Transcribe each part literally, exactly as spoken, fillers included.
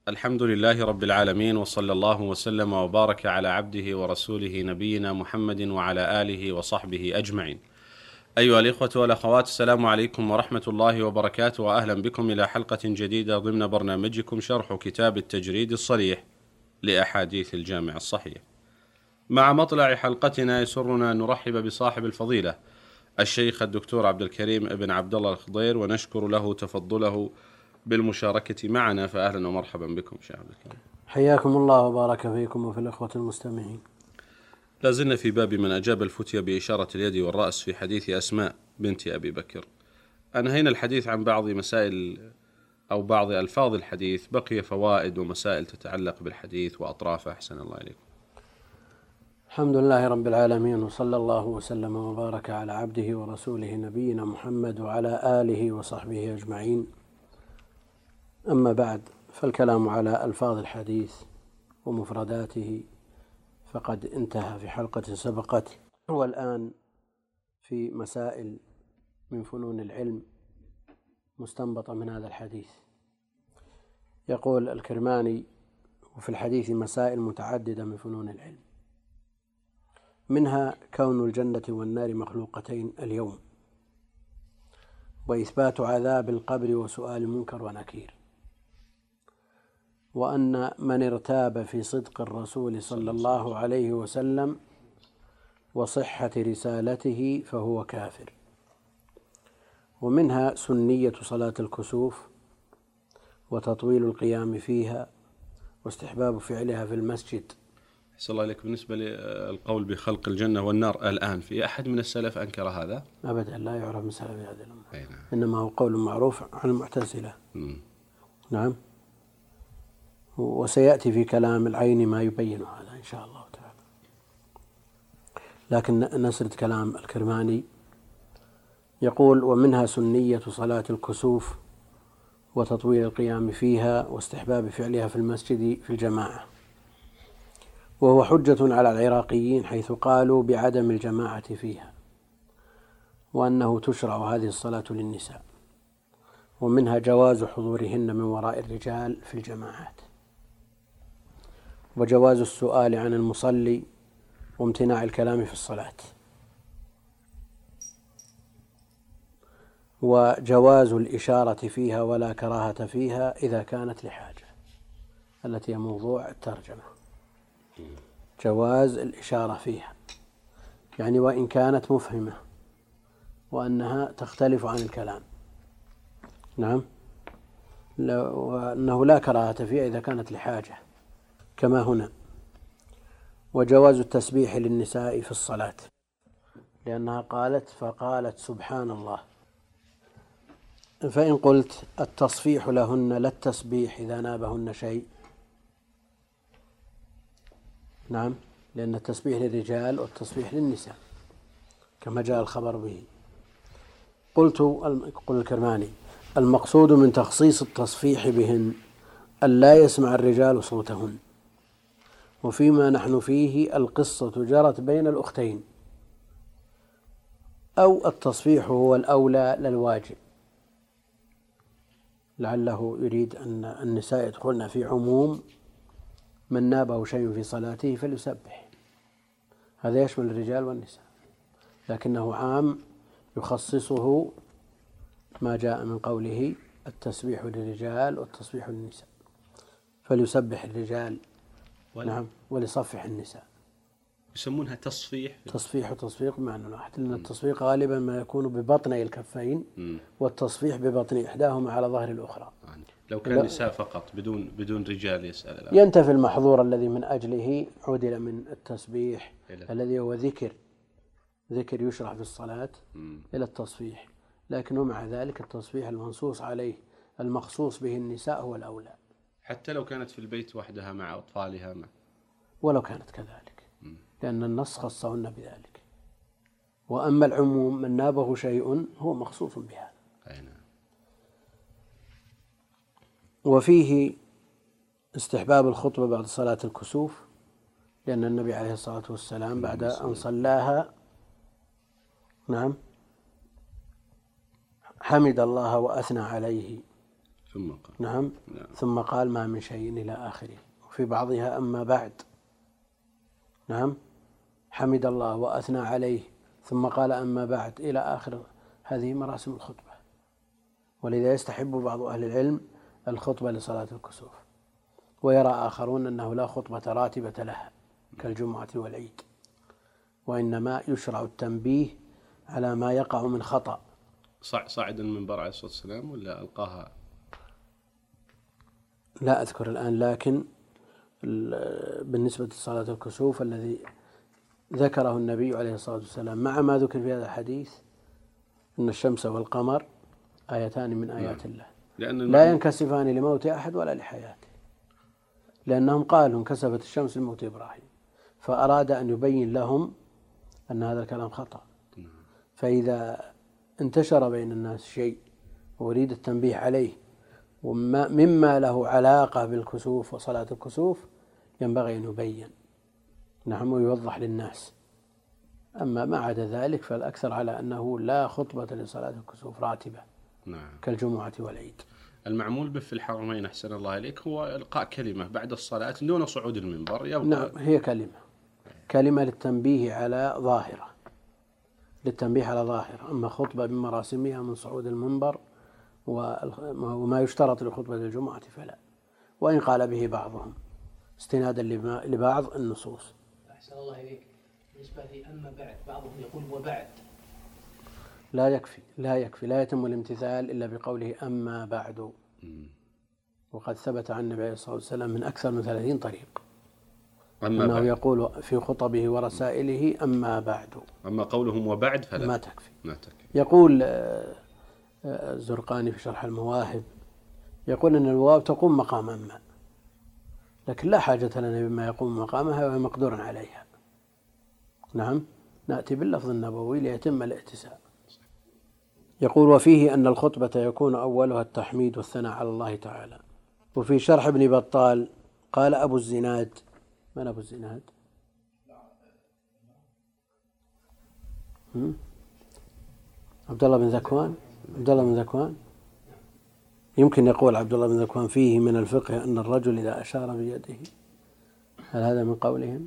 الحمد لله رب العالمين، وصلى الله وسلم وبارك على عبده ورسوله نبينا محمد وعلى آله وصحبه أجمعين. أيها الإخوة والأخوات، السلام عليكم ورحمة الله وبركاته، وأهلا بكم إلى حلقة جديدة ضمن برنامجكم شرح كتاب التجريد الصريح لأحاديث الجامع الصحيح. مع مطلع حلقتنا يسرنا أن نرحب بصاحب الفضيلة الشيخ الدكتور عبد الكريم ابن عبد الله الخضير، ونشكر له تفضله بالمشاركة معنا، فأهلا ومرحبا بكم شيخ عبد الكريم. حياكم الله وبارك فيكم وفي الأخوة المستمعين. لازلنا في باب من أجاب الفتية بإشارة اليد والرأس في حديث أسماء بنت أبي بكر. أنهينا الحديث عن بعض مسائل أو بعض ألفاظ الحديث، بقي فوائد ومسائل تتعلق بالحديث وأطرافه. أحسن الله إليكم. الحمد لله رب العالمين، وصلى الله وسلم وبارك على عبده ورسوله نبينا محمد وعلى آله وصحبه أجمعين. أما بعد، فالكلام على ألفاظ الحديث ومفرداته فقد انتهى في حلقة سبقت، والآن في مسائل من فنون العلم مستنبطة من هذا الحديث. يقول الكرماني: وفي الحديث مسائل متعددة من فنون العلم، منها كون الجنة والنار مخلوقتين اليوم، وإثبات عذاب القبر وسؤال المنكر ونكير، وأن من ارتاب في صدق الرسول صلى الله عليه وسلم وصحة رسالته فهو كافر. ومنها سنية صلاة الكسوف وتطويل القيام فيها واستحباب فعلها في المسجد. أحسن الله إليك. بالنسبة للقول بخلق الجنة والنار الآن، في أحد من السلف أنكر هذا؟ أبدا، لا يعرف من سلف هذه الأمة، نعم. إنما هو قول معروف عن المعتزلة. م. نعم، وسيأتي في كلام العين ما يبين هذا إن شاء الله تعالى. لكن نسرد كلام الكرماني. يقول: ومنها سنية صلاة الكسوف وتطويل القيام فيها واستحباب فعلها في المسجد في الجماعة، وهو حجة على العراقيين حيث قالوا بعدم الجماعة فيها، وأنه تشرع هذه الصلاة للنساء. ومنها جواز حضورهن من وراء الرجال في الجماعات، وجواز السؤال عن المصلي وامتناع الكلام في الصلاة، وجواز الإشارة فيها ولا كراهة فيها إذا كانت لحاجة، التي هي موضوع الترجمة. جواز الإشارة فيها يعني وإن كانت مفهمة وأنها تختلف عن الكلام. نعم، وأنه لا كراهة فيها إذا كانت لحاجة كما هنا. وجواز التسبيح للنساء في الصلاة، لأنها قالت فقالت سبحان الله. فإن قلت التصفيح لهن لا التسبيح إذا نابهن شيء، نعم، لأن التسبيح للرجال والتصفيح للنساء كما جاء الخبر به. قلت قل الكرماني: المقصود من تخصيص التصفيح بهن أن لا يسمع الرجال صوتهن، وفيما نحن فيه القصة جرت بين الأختين، أو التصفيح هو الأولى للواجب، لعله يريد أن النساء يدخلن في عموم من نابه شيء في صلاته فليسبح، هذا يشمل الرجال والنساء، لكنه عام يخصصه ما جاء من قوله التسبيح للرجال والتصبيح للنساء، فليسبح الرجال نعم وليصفح النساء. يسمونها تصفيح. تصفيح وتصفيق معنى واحد، لأن التصفيق غالبا ما يكون ببطني الكفين، م. والتصفيح ببطن إحداهما على ظهر الأخرى. لو كان نساء فقط بدون بدون رجال يسأل الآن. ينتفي المحظور الذي من أجله عدل من التسبيح إلى. الذي هو ذكر ذكر يشرع في الصلاة م. إلى التصفيح، لكن ومع ذلك التصفيح المنصوص عليه المخصوص به النساء هو الأولى، حتى لو كانت في البيت وحدها مع أطفالها مع. ولو كانت كذلك م. لأن النص خصهن بذلك. وأما العموم من نابه شيء هو مخصوص بهذا. أين. وفيه استحباب الخطبة بعد صلاة الكسوف، لأن النبي عليه الصلاة والسلام بعد أن صلاها نعم حمد الله وأثنى عليه ثم قال نعم. نعم ثم قال ما من شيء إلى آخره. وفي بعضها أما بعد، نعم، حمد الله وأثنى عليه ثم قال أما بعد إلى آخر. هذه مراسم الخطبة، ولذا يستحب بعض أهل العلم الخطبة لصلاة الكسوف، ويرى آخرون أنه لا خطبة راتبة لها كالجمعة والعيد، وإنما يشرع التنبيه على ما يقع من خطأ. صعد المنبر عليه الصلاة والسلام ولا ألقاها؟ لا أذكر الآن، لكن بالنسبة لصلاة الكسوف الذي ذكره النبي عليه الصلاة والسلام مع ما ذكر في هذا الحديث أن الشمس والقمر آيتان من آيات الله لا ينكسفان لموت أحد ولا لحياته، لأنهم قالوا انكسفت الشمس لموت إبراهيم، فأراد أن يبين لهم أن هذا الكلام خطأ. فإذا انتشر بين الناس شيء وأريد التنبيه عليه مما له علاقة بالكسوف وصلاة الكسوف ينبغي أن يبين، نعم، ويوضح للناس. أما ما عدا ذلك فالأكثر على أنه لا خطبة لصلاة الكسوف راتبة، نعم، كالجمعة والعيد. المعمول به في الحرمين أحسن الله إليك هو إلقاء كلمة بعد الصلاة دون صعود المنبر يبقى. نعم، هي كلمة كلمة للتنبيه على ظاهرة للتنبيه على ظاهرة. أما خطبة بمراسمها من صعود المنبر وما يشترط لخطبة الجمعة فلا، وإن قال به بعضهم استنادا لبعض النصوص. أحسن الله إليك. بالنسبة لي أما بعد بعضهم يقول وبعد، لا يكفي لا يكفي لا يتم الامتثال إلا بقوله أما بعد. وقد ثبت عن النبي عليه الصلاة والسلام من أكثر من ثلاثين طريق أنه بعد. يقول في خطبه ورسائله أما بعد. أما قولهم وبعد فلا ما تكفي. ما تكفي. يقول الزرقاني في شرح المواهب، يقول أن الواو تقوم مقام أما، لكن لا حاجة لنا بما يقوم مقامها وهي مقدور عليها. نعم، نأتي باللفظ النبوي ليتم الائتساء. يقول وفيه أن الخطبة يكون أولها التحميد والثناء على الله تعالى. وفي شرح ابن بطال قال أبو الزناد، من أبو الزناد؟ عبد الله بن ذكوان عبد الله بن ذكوان يمكن يقول عبد الله بن ذكوان فيه من الفقه أن الرجل إذا أشار بيده. هل هذا من قولهم؟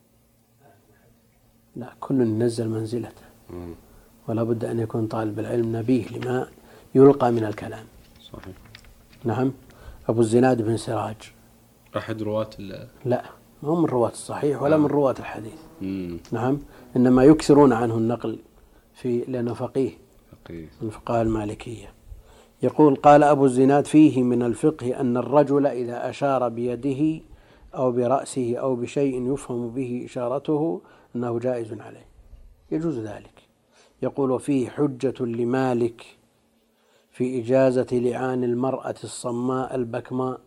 لا، كل ينزل منزلته، ولا بد أن يكون طالب العلم نبيه لما يلقى من الكلام. صحيح. نعم. أبو الزناد بن سراج أحد رواة لا ما هو من رواة الصحيح ولا آه. من رواة الحديث. مم. نعم، إنما يكثرون عنه النقل في لأنه فقيه فقيه من فقهاء المالكية. يقول قال أبو الزناد فيه من الفقه أن الرجل إذا أشار بيده أو برأسه أو بشيء يفهم به إشارته أنه جائز عليه، يجوز ذلك. يقول وفيه حجة لمالك في إجازة لعان المرأة الصماء البكماء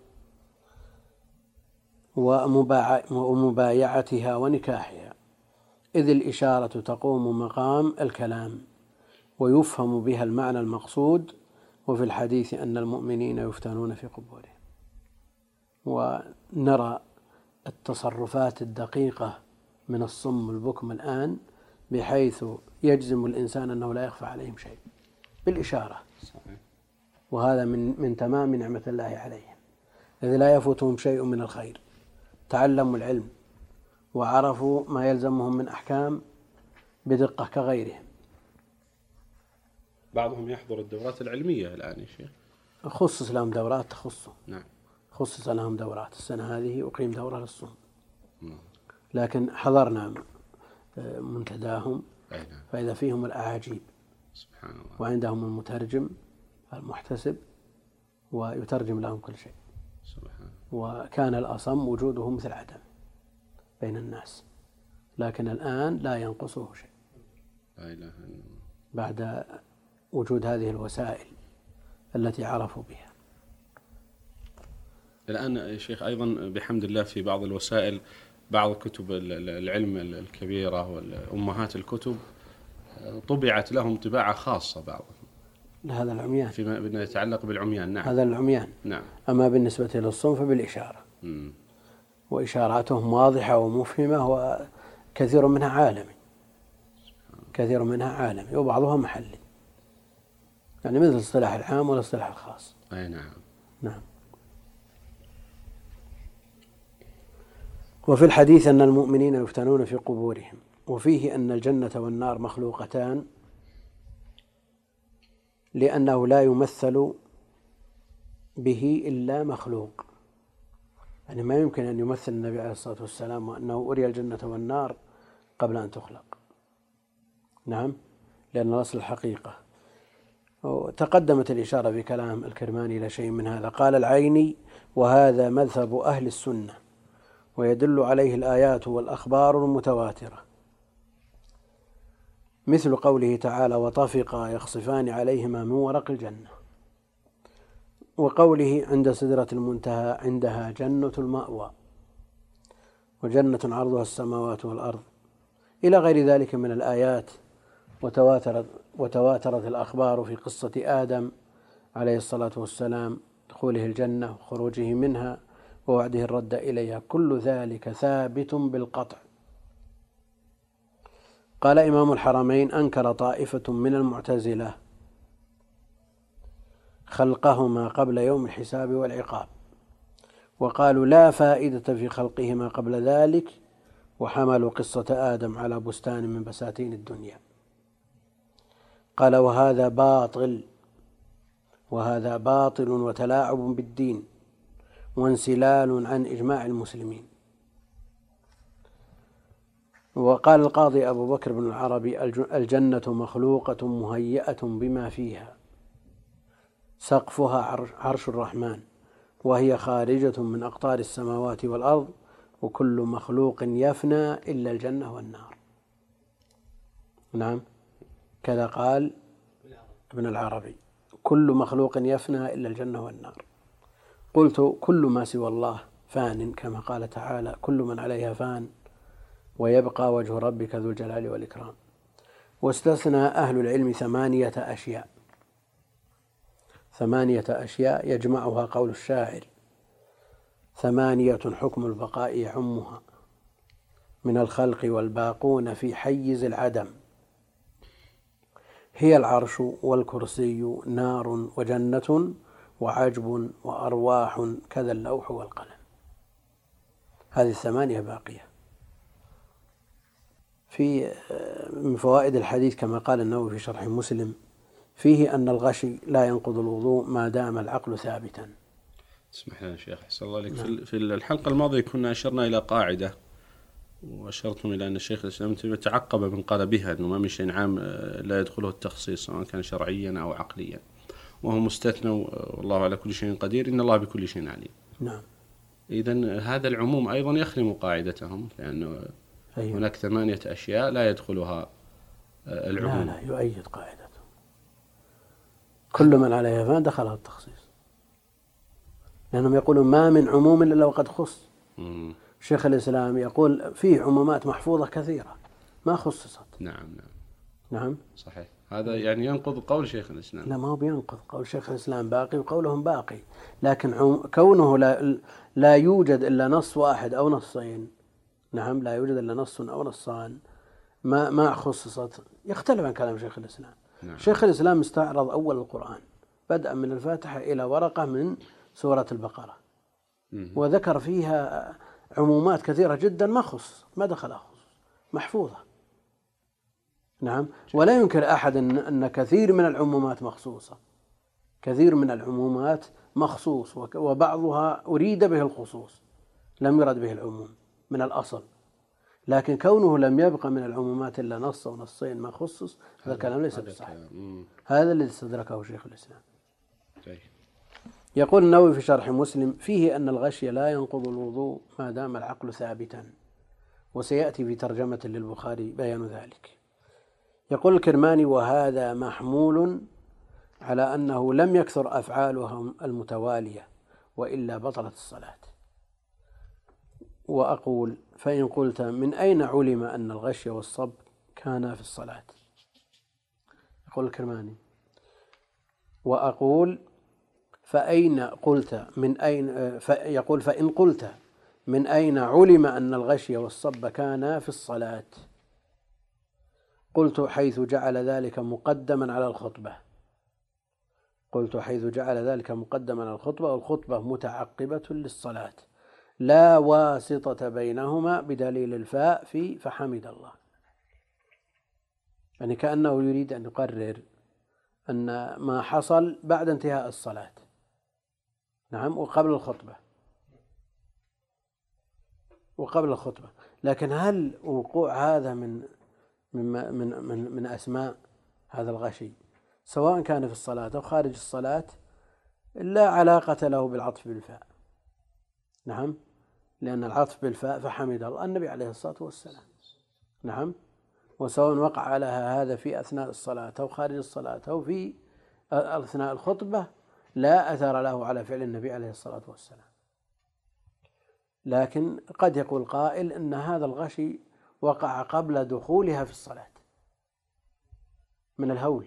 ومبايعتها ونكاحها، إذ الإشارة تقوم مقام الكلام ويفهم بها المعنى المقصود، وفي الحديث أن المؤمنين يفتنون في قبورهم. ونرى التصرفات الدقيقة من الصم البكم الآن بحيث يجزم الإنسان أنه لا يخفى عليهم شيء بالإشارة. وهذا من من تمام نعمة الله عليهم، إذ لا يفوتهم شيء من الخير. تعلموا العلم وعرفوا ما يلزمهم من أحكام بدقة كغيرهم. بعضهم يحضر الدورات العلمية الآن يا شيخ. خصص لهم دورات تخصهم. نعم. خصص لهم دورات السنة هذه أقيم دورة للصوم. لكن حضرنا منتداهم فإذا فيهم الأعاجيب سبحان الله، وعندهم المترجم المحتسب ويترجم لهم كل شيء سبحان. وكان الأصم وجوده مثل عدم بين الناس، لكن الآن لا ينقصه شيء لا إله إلا الله بعد وجود هذه الوسائل التي عرفوا بها. الآن يا شيخ أيضا بحمد الله في بعض الوسائل بعض كتب العلم الكبيرة والأمهات الكتب طبعت لهم طباعة خاصة بعضهم. هذا العميان فيما يتعلق بالعميان. نعم. هذا العميان. نعم. أما بالنسبة للصم فبالإشارة. م. وإشاراتهم واضحة ومفهمة وكثير منها عالمي كثير منها عالمي وبعضها محلي، يعني مثل الاصطلاح العام والاصطلاح الخاص. أي نعم. نعم. وفي الحديث أن المؤمنين يفتنون في قبورهم، وفيه أن الجنة والنار مخلوقتان، لأنه لا يمثل به إلا مخلوق، يعني ما يمكن أن يمثل النبي عليه الصلاة والسلام وأنه أري الجنة والنار قبل أن تخلق. نعم، لأن الأصل الحقيقة. تقدمت الإشارة في كلام الكرماني إلى شيء من هذا. قال العيني: وهذا مذهب أهل السنة، ويدل عليه الآيات والأخبار المتواترة، مثل قوله تعالى: وطفقا يخصفان عليهما من ورق الجنة، وقوله: عند سدرة المنتهى عندها جنة المأوى، وجنة عرضها السماوات والأرض، إلى غير ذلك من الآيات. وتواترت, وتواترت الأخبار في قصة آدم عليه الصلاة والسلام، دخوله الجنة وخروجه منها ووعده الرد إليها، كل ذلك ثابت بالقطع. قال إمام الحرمين: أنكر طائفة من المعتزلة خلقهما قبل يوم الحساب والعقاب، وقالوا لا فائدة في خلقهما قبل ذلك، وحملوا قصة آدم على بستان من بساتين الدنيا. قال: وهذا باطل، وهذا باطل وتلاعب بالدين وانسلال عن إجماع المسلمين. وقال القاضي أبو بكر بن العربي: الجنة مخلوقة مهيئة بما فيها، سقفها عرش الرحمن، وهي خارجة من أقطار السماوات والأرض، وكل مخلوق يفنى إلا الجنة والنار. نعم، كذا قال ابن العربي: كل مخلوق يفنى إلا الجنة والنار. قلت: كل ما سوى الله فان، كما قال تعالى: كل من عليها فان ويبقى وجه ربك ذو الجلال والإكرام. واستثنى أهل العلم ثمانية أشياء، ثمانية أشياء يجمعها قول الشاعر: ثمانية حكم البقاء يعمها، من الخلق والباقون في حيز العدم، هي العرش والكرسي نار وجنة وعجب وأرواح كذا اللوح والقلم. هذه الثمانية باقية. في من فوائد الحديث كما قال النووي في شرح مسلم: فيه أن الغشي لا ينقض الوضوء ما دام العقل ثابتا. اسمح لنا شيخ، أحسن الله عليك. نعم. في الحلقة الماضية كنا أشرنا إلى قاعدة، وأشرتم إلى أن الشيخ الإسلام تعقب من قال بها أنه ما من شيء عام لا يدخله التخصيص سواء كان شرعيا أو عقليا، وهو مستثنى والله على كل شيء قدير، إن الله بكل شيء عليم. نعم. إذن هذا العموم أيضا يخرم قاعدتهم، لأنه أيوة. هناك ثمانية أشياء لا يدخلها العموم. لا لا يؤيد قاعدته، كل من عليها فان دخلها التخصيص، لأنهم يقولون ما من عموم إلا وقد خص. مم. شيخ الإسلام يقول فيه عمومات محفوظة كثيرة ما خصصت. نعم نعم نعم صحيح. هذا يعني ينقض قول شيخ الإسلام. لا، ما هو بينقض، قول شيخ الإسلام باقي وقولهم باقي، لكن كونه لا, لا يوجد إلا نص واحد أو نصين، نعم لا يوجد إلا نص أو نصان ما ما خصصت، يختلف عن كلام شيخ الإسلام. نعم. شيخ الإسلام استعرض أول القرآن بدءا من الفاتحة إلى ورقة من سورة البقرة، مم. وذكر فيها عمومات كثيرة جدا ما خص، ما دخلها خص، محفوظة. نعم. ولا ينكر أحد أن, أن كثير من العمومات مخصوصة، كثير من العمومات مخصوص، وبعضها أريد به الخصوص لم يرد به العموم من الأصل، لكن كونه لم يبقى من العمومات إلا نص أو نصين ما خصص، هذا الكلام ليس بصحيح. هذا الذي استدركه شيخ الإسلام. يقول النووي في شرح مسلم: فيه أن الغشي لا ينقض الوضوء ما دام العقل ثابتا، وسيأتي في ترجمة للبخاري بيان ذلك. يقول الكرماني: وهذا محمول على أنه لم يكثر أفعالهم المتوالية، وإلا بطلت الصلاة. وأقول: فإن قلت من أين علم أن الغشي والصب كانا في الصلاة؟ يقول الكرماني: وأقول: فأين قلت من أين يقول فإن قلت من أين علم أن الغشي والصب كانا في الصلاة؟ قلت: حيث جعل ذلك مقدما على الخطبة، قلت حيث جعل ذلك مقدما على الخطبة والخطبة متعقبة للصلاة لا واسطة بينهما بدليل الفاء في فحمد الله. يعني كأنه يريد أن يقرر أن ما حصل بعد انتهاء الصلاة، نعم، وقبل الخطبة وقبل الخطبة. لكن هل وقوع هذا من من من من, من أسماء هذا الغشي سواء كان في الصلاة أو خارج الصلاة لا علاقة له بالعطف بالفاء، نعم، لأن العطف بالفاء فحمد الله النبي عليه الصلاة والسلام، نعم، وسواء وقع لها هذا في أثناء الصلاة أو خارج الصلاة أو في أثناء الخطبة لا أثر له على فعل النبي عليه الصلاة والسلام. لكن قد يقول قائل إن هذا الغشي وقع قبل دخولها في الصلاة من الهول،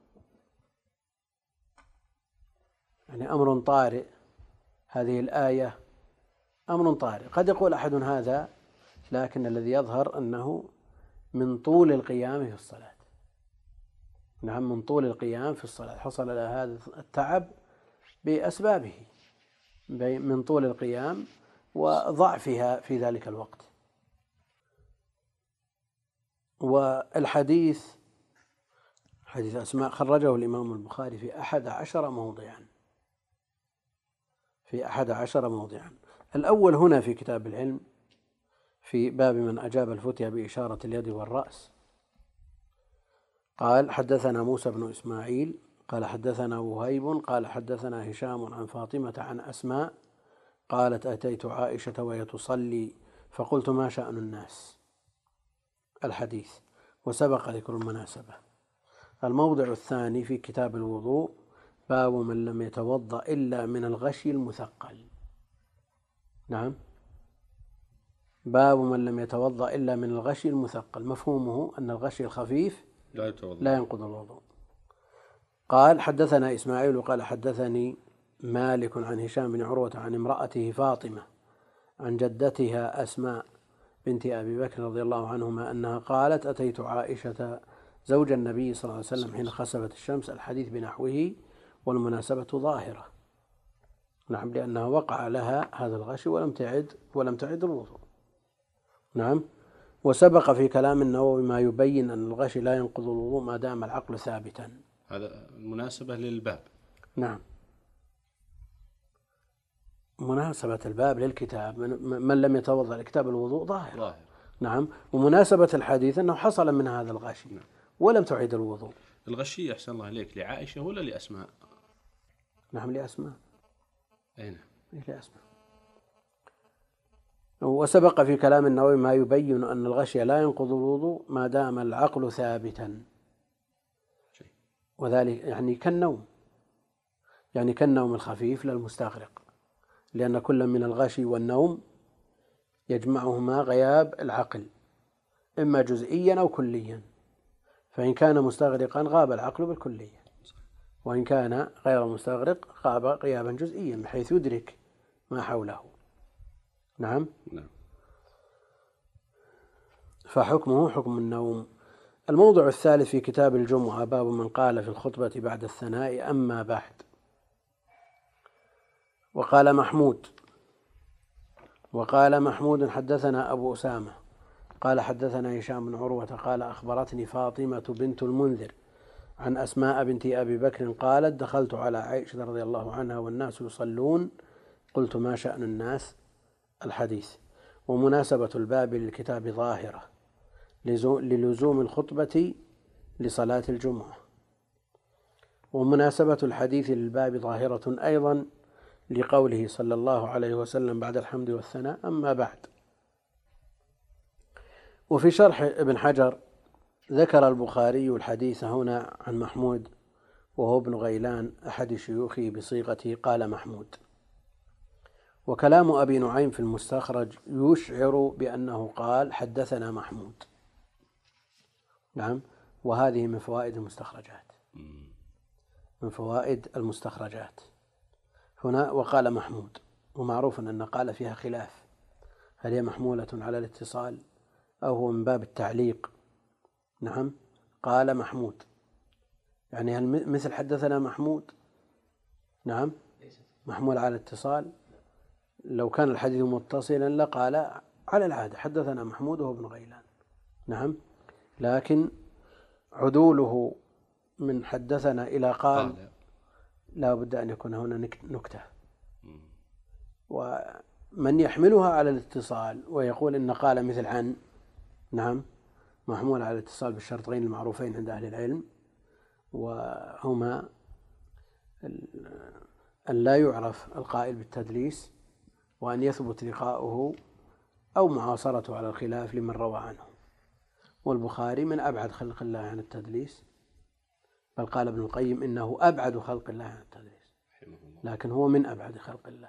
يعني أمر طارئ، هذه الآية أمر طارئ. قد يقول أحد هذا، لكن الذي يظهر أنه من طول القيام في الصلاة، نعم، من طول القيام في الصلاة حصل له هذا التعب بأسبابه، من طول القيام وضعفها في ذلك الوقت. والحديث حديث أسماء خرجه الإمام البخاري في أحد عشر موضعا في أحد عشر موضعا. الأول هنا في كتاب العلم في باب من أجاب الفتيا بإشارة اليد والرأس. قال حدثنا موسى بن إسماعيل قال حدثنا وهيب قال حدثنا هشام عن فاطمة عن أسماء قالت أتيت عائشة وهي تصلي فقلت ما شأن الناس، الحديث، وسبق ذكر المناسبة. الموضع الثاني في كتاب الوضوء باب من لم يتوضأ إلا من الغشي المثقل، نعم، باب من لم يتوضأ إلا من الغشي المثقل، مفهومه أن الغشي الخفيف لا, لا ينقض الوضوء. قال حدثنا إسماعيل قال حدثني مالك عن هشام بن عروة عن امرأته فاطمة عن جدتها أسماء بنت أبي بكر رضي الله عنهما أنها قالت أتيت عائشة زوج النبي صلى الله عليه وسلم حين خسفت الشمس، الحديث بنحوه والمناسبة ظاهرة، نعم، لأنها وقع لها هذا الغشي ولم تعد ولم تعد الوضوء، نعم. وسبق في كلام النووي ما يبين أن الغشي لا ينقض الوضوء ما دام العقل ثابتا، هذا مناسبة للباب، نعم، مناسبة الباب للكتاب من, من لم يتوضأ لكتاب الوضوء ظاهر, ظاهر. نعم. ومناسبة الحديث أنه حصل من هذا الغشي نعم. ولم تعيد الوضوء. الغشي أحسن الله إليك لعائشة ولا لأسماء؟ نعم لأسماء. أين؟ لأسماء. وسبق في كلام النووي ما يبين أن الغشي لا ينقض الوضوء ما دام العقل ثابتا، وذلك يعني كالنوم، يعني كالنوم الخفيف للمستغرق، لأن كل من الغشي والنوم يجمعهما غياب العقل إما جزئيا أو كليا، فإن كان مستغرقا غاب العقل بالكلية، وإن كان غير مستغرق غاب غيابا جزئيا بحيث يدرك ما حوله، نعم. نعم. فحكمه حكم النوم. الموضع الثالث في كتاب الجمعة باب من قال في الخطبة بعد الثناء أما بعد. وقال محمود وقال محمود حدثنا أبو أسامة قال حدثنا هشام بن عروة قال أخبرتني فاطمة بنت المنذر عن أسماء بنت أبي بكر قالت دخلت على عائشة رضي الله عنها والناس يصلون قلت ما شأن الناس، الحديث. ومناسبة الباب للكتاب ظاهرة للزوم الخطبة لصلاة الجمعة، ومناسبة الحديث للباب ظاهرة أيضا لقوله صلى الله عليه وسلم بعد الحمد والثناء أما بعد. وفي شرح ابن حجر ذكر البخاري الحديث هنا عن محمود وهو ابن غيلان أحد شيوخه بصيغته قال محمود. وكلام أبي نعيم في المستخرج يشعر بأنه قال حدثنا محمود، نعم. وهذه من فوائد المستخرجات من فوائد المستخرجات هنا وقال محمود، ومعروف أن قال فيها خلاف هل هي محمولة على الاتصال أو هو من باب التعليق، نعم. قال محمود يعني هل مثل حدثنا محمود نعم ليست محمول على الاتصال. لو كان الحديث متصلا لقال على العادة حدثنا محمود وهو ابن غيلان. نعم، لكن عدوله من حدثنا إلى قال قال. لا بد أن يكون هنا نكتة. ومن يحملها على الاتصال ويقول إن قال مثل عن، نعم، محمول على الاتصال بالشرطين المعروفين عند أهل العلم، وهما أن لا يعرف القائل بالتدليس، وأن يثبت لقاؤه أو معاصرته على الخلاف لمن روى عنه. والبخاري من أبعد خلق الله عن التدليس، بل قال ابن القيم إنه أبعد خلق الله عن التدليس، لكن هو من أبعد خلق الله.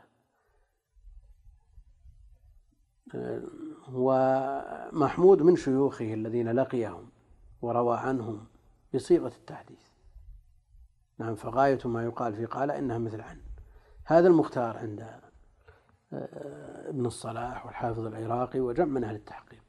ومحمود من شيوخه الذين لقيهم وروى عنهم بصيغة التحديث. نعم، فغاية ما يقال في قال إنها مثل عن. هذا المختار عند ابن الصلاح والحافظ العراقي وجمع من أهل التحقيق.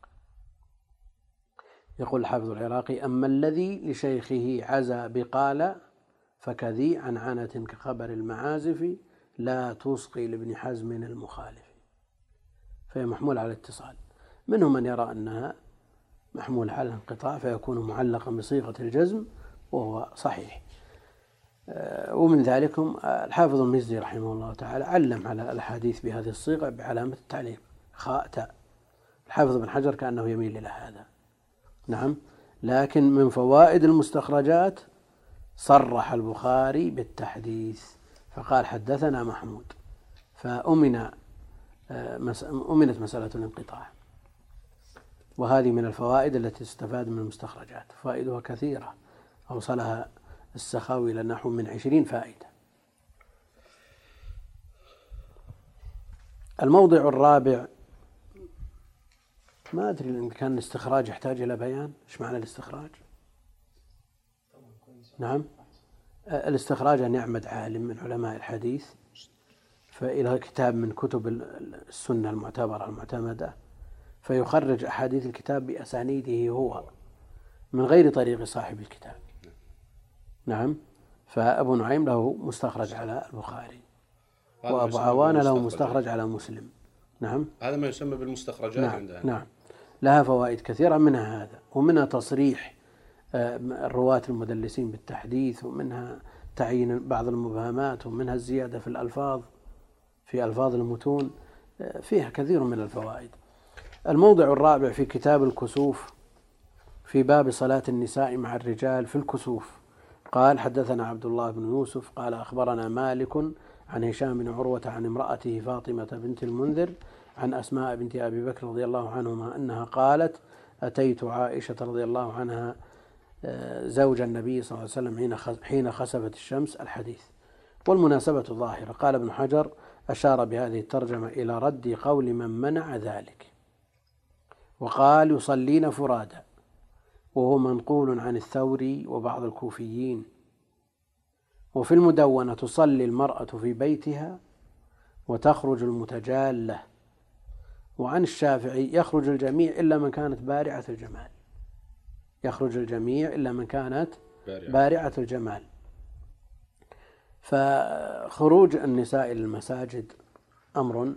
يقول الحافظ العراقي: أما الذي لشيخه عزى بقال فكذي عنعنة كخبر المعازف لا تسقي لابن حزم المخالف. فهي محمول على الاتصال. منهم من يرى أنها محمول على الانقطاع فيكون معلقا بصيغة الجزم، وهو صحيح. ومن ذلكم الحافظ المزي رحمه الله تعالى علم على الحديث بهذه الصيغة بعلامة التعليق خاء تاء. الحافظ بن حجر كأنه يميل إلى هذا. نعم، لكن من فوائد المستخرجات صرح البخاري بالتحديث فقال حدثنا محمود، فأمن أمنت مسألة الانقطاع. وهذه من الفوائد التي تستفاد من المستخرجات، فائدها كثيرة أوصلها السخاوي إلى نحو من عشرين فائدة. الموضع الرابع، ما أدري إن كان الاستخراج يحتاج إلى بيان. إيش معنى الاستخراج؟ نعم، الاستخراج أن يعمد عالم من علماء الحديث فإلى كتاب من كتب السنة المعتبرة المعتمدة فيخرج أحاديث الكتاب بأسانيده هو من غير طريق صاحب الكتاب. نعم، فأبو نعيم له مستخرج على البخاري، وأبو عوان له مستخرج على مسلم. نعم، هذا ما يسمى بالمستخرجات. نعم عندنا نعم، لها فوائد كثيرة، منها هذا، ومنها تصريح الرواة المدلسين بالتحديث، ومنها تعيين بعض المبهمات، ومنها الزيادة في الألفاظ في ألفاظ المتون، فيها كثير من الفوائد. الموضع الرابع في كتاب الكسوف في باب صلاة النساء مع الرجال في الكسوف. قال حدثنا عبد الله بن يوسف قال أخبرنا مالك عن هشام بن عروة عن امرأته فاطمة بنت المنذر عن أسماء بنت أبي بكر رضي الله عنهما أنها قالت: أتيت عائشة رضي الله عنها زوج النبي صلى الله عليه وسلم حين خسفت الشمس. الحديث. والمناسبة ظاهرة. قال ابن حجر أشار بهذه الترجمة إلى رد قول من منع ذلك، وقال يصلين فرادا، وهو منقول عن الثوري وبعض الكوفيين. وفي المدونة تصلي المرأة في بيتها وتخرج المتجالة. وعن الشافعي يخرج الجميع إلا من كانت بارعة الجمال. يخرج الجميع إلا من كانت بارعة الجمال. فخروج النساء إلى المساجد أمر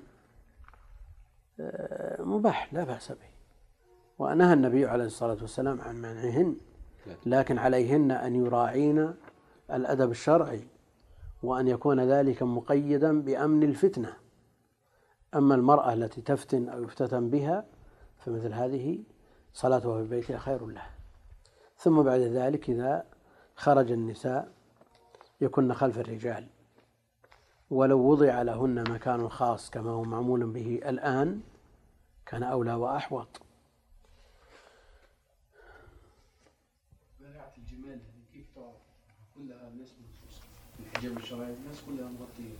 مباح لا بأس به، ونهى النبي عليه الصلاة والسلام عن منعهن، لكن عليهن أن يراعين الأدب الشرعي، وأن يكون ذلك مقيدا بأمن الفتنة. أما المرأة التي تفتن أو يفتتن بها فمثل هذه صلاتها في بيتها خير لها. ثم بعد ذلك إذا خرج النساء يكن خلف الرجال، ولو وضع لهن مكان خاص كما هو معمول به الآن كان أولى وأحوط. بارعة الجمال كيف تعرف؟ كلها الناس بالخصوص الحجاب الشرعي، الناس كلها مغطية.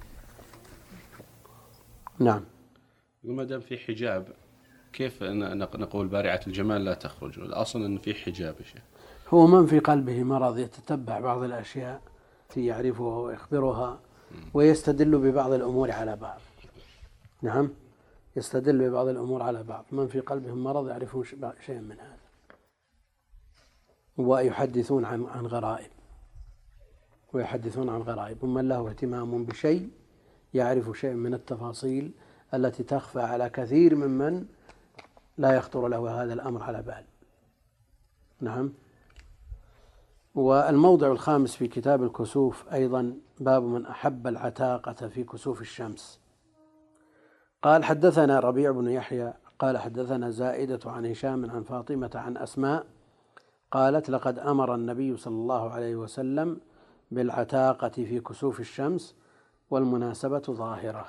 نعم. وما دام في حجاب كيف نقول بارعة الجمال لا تخرج؟ الأصل أن في حجاب. شيء هو من في قلبه مرض يتتبع بعض الأشياء التي يعرفها ويخبرها ويستدل ببعض الأمور على بعض. نعم، يستدل ببعض الأمور على بعض. من في قلبهم مرض يعرفون شيئا من هذا ويحدثون عن عن غرائب. ويحدثون عن غرائب، ومن له اهتمام بشيء يعرف شيء من التفاصيل التي تخفى على كثير ممن لا يخطر له هذا الأمر على بال. نعم. والموضع الخامس في كتاب الكسوف أيضا باب من أحب العتاقة في كسوف الشمس. قال حدثنا ربيع بن يحيى قال حدثنا زائدة عن هشام عن فاطمة عن أسماء قالت لقد أمر النبي صلى الله عليه وسلم بالعتاقة في كسوف الشمس والمناسبة ظاهرة.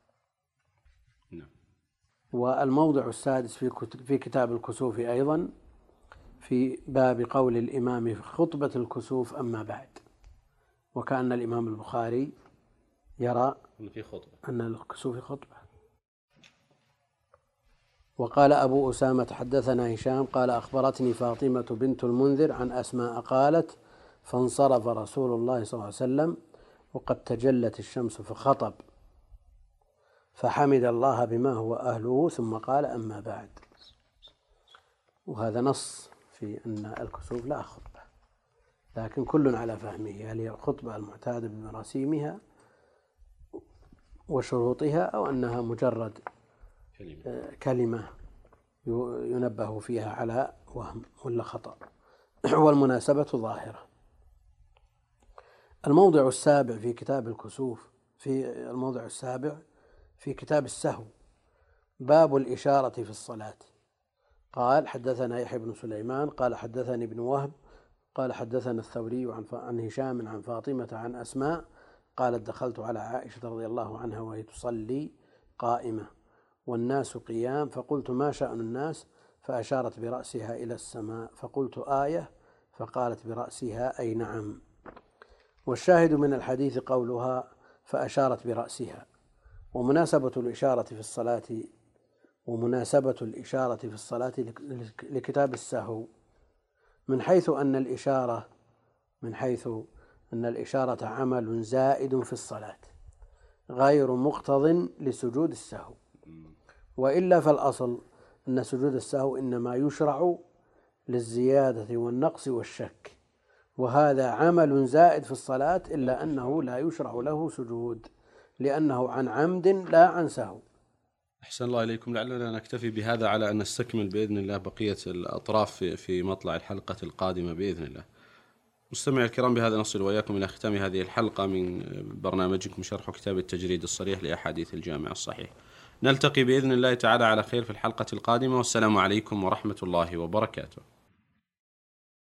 والموضع السادس في كتاب الكسوف أيضا في باب قول الإمام في خطبة الكسوف أما بعد، وكأن الإمام البخاري يرى في خطبة أن الكسوف خطبة. وقال أبو أسامة حدثنا هشام قال أخبرتني فاطمة بنت المنذر عن أسماء قالت فانصرف رسول الله صلى الله عليه وسلم وقد تجلت الشمس فخطب فحمد الله بما هو أهله ثم قال أما بعد. وهذا نص في أن الكسوف لا خطبة، لكن كل على فهمه، هل هي الخطبة المعتادة بمراسيمها وشروطها أو أنها مجرد كلمة ينبه فيها على وهم ولا خطأ. والمناسبة ظاهرة. الموضع السابع في كتاب الكسوف في الموضع السابع في كتاب السهو باب الإشارة في الصلاة. قال حدثنا يحيى بن سليمان قال حدثني ابن وهب قال حدثنا الثوري عن هشام عن فاطمة عن أسماء قالت دخلت على عائشة رضي الله عنها وهي تصلي قائمة والناس قيام فقلت ما شأن الناس؟ فأشارت برأسها إلى السماء فقلت آية فقالت برأسها أي نعم. والشاهد من الحديث قولها فأشارت برأسها. ومناسبة الإشارة في الصلاة ومناسبة الإشارة في الصلاة لكتاب السهو من حيث أن الإشارة من حيث أن الإشارة عمل زائد في الصلاة غير مقتض لسجود السهو، وإلا فالأصل أن سجود السهو إنما يشرع للزيادة والنقص والشك، وهذا عمل زائد في الصلاة إلا أنه لا يشرع له سجود لأنه عن عمد لا عن سهو. أحسن الله إليكم. لعلنا نكتفي بهذا على أن نستكمل بإذن الله بقية الأطراف في مطلع الحلقة القادمة بإذن الله. مستمعي الكرام، بهذا نصل وإياكم إلى ختام هذه الحلقة من برنامجكم شرح كتاب التجريد الصريح لأحاديث الجامع الصحيح. نلتقي بإذن الله تعالى على خير في الحلقة القادمة، والسلام عليكم ورحمة الله وبركاته.